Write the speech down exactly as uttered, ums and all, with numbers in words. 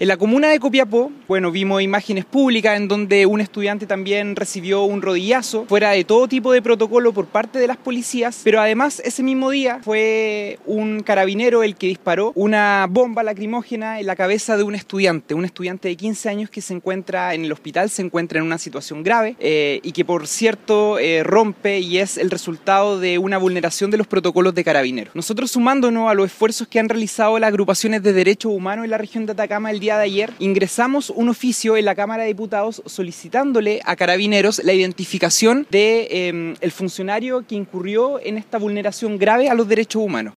En la comuna de Copiapó, bueno, vimos imágenes públicas en donde un estudiante también recibió un rodillazo, fuera de todo tipo de protocolo por parte de las policías, pero además ese mismo día fue un carabinero el que disparó una bomba lacrimógena en la cabeza de un estudiante, un estudiante de quince años que se encuentra en el hospital, se encuentra en una situación grave eh, y que por cierto eh, rompe y es el resultado de una vulneración de los protocolos de carabineros. Nosotros, sumándonos a los esfuerzos que han realizado las agrupaciones de derechos humanos en la región de Atacama el día de ayer, ingresamos un oficio en la Cámara de Diputados solicitándole a Carabineros la identificación de eh, el funcionario que incurrió en esta vulneración grave a los derechos humanos.